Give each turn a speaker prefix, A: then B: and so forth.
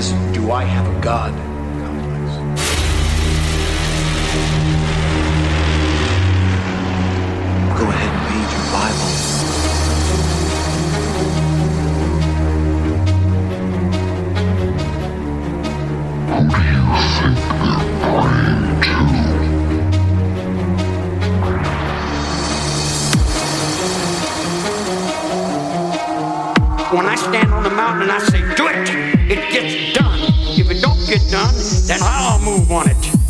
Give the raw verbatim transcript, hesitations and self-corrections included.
A: is, do I have a God complex? Go ahead and read your Bible.
B: Who do you think they're praying to?
C: When I stand on the mountain and I say, do it, it gets done. If it don't get done, then I'll move on it.